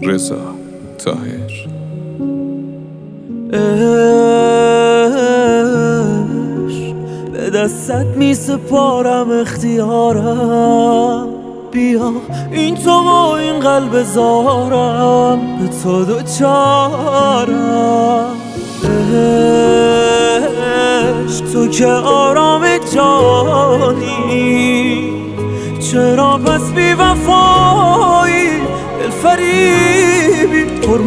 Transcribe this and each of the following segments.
رضا طاهر. عشق به دستت می سپارم اختیارم، بیا این تو و این قلب زارم به تو دوچارم. عشق تو که آرام جانی، چرا پس بی وفایی دلفریبی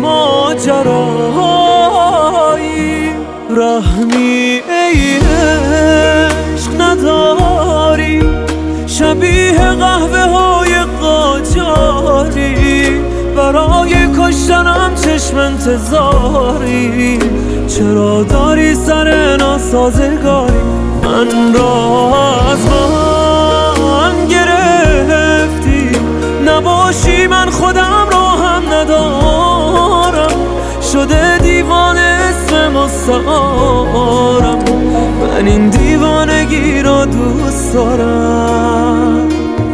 پرماجرایی؟ رحمی ای عشق نداری، شبیه قهوه های قاجاری، برای کشتنم چشم انتظاری. چرا داری سر ناسازگاری من را از من گرفتی؟ نباشی من خودم را هم ندارم، شده دیوانه اسم مستعارم، من این دیوانگی را دوست دارم.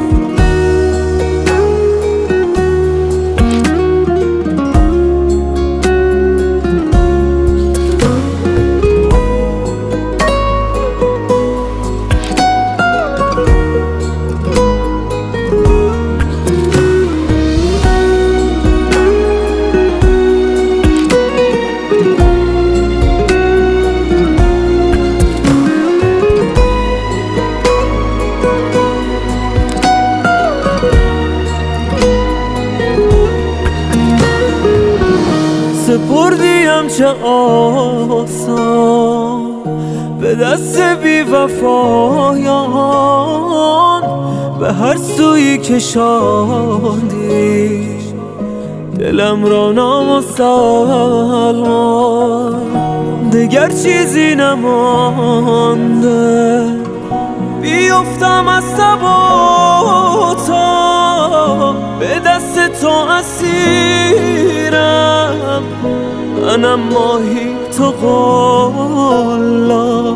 سپردیم چه آسان به دست بی وفایان، به هر سوی کشاندی دلم را نامسلمان. دگر چیزی نمانده، بیفتم از ثباتا، به دست تو اسیرم، منم ماهی تو قلاب.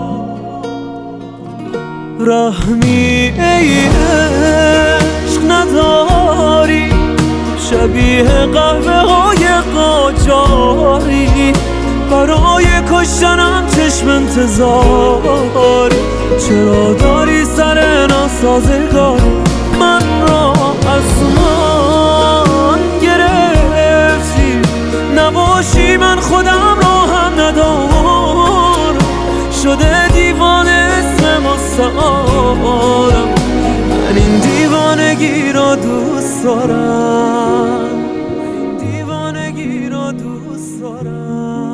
رحمی ای عشق نداری، شبیه قهوه های قاجاری، برای کشتنم چشم انتظاری. چرا داری سر ناسازگاری من را از من گرفتی؟ نباشی من خودم را هم ندارم، شده دیوانه اسم مستعارم، من این دیوانگی را دوست دارم، این دیوانگی را دوست دارم.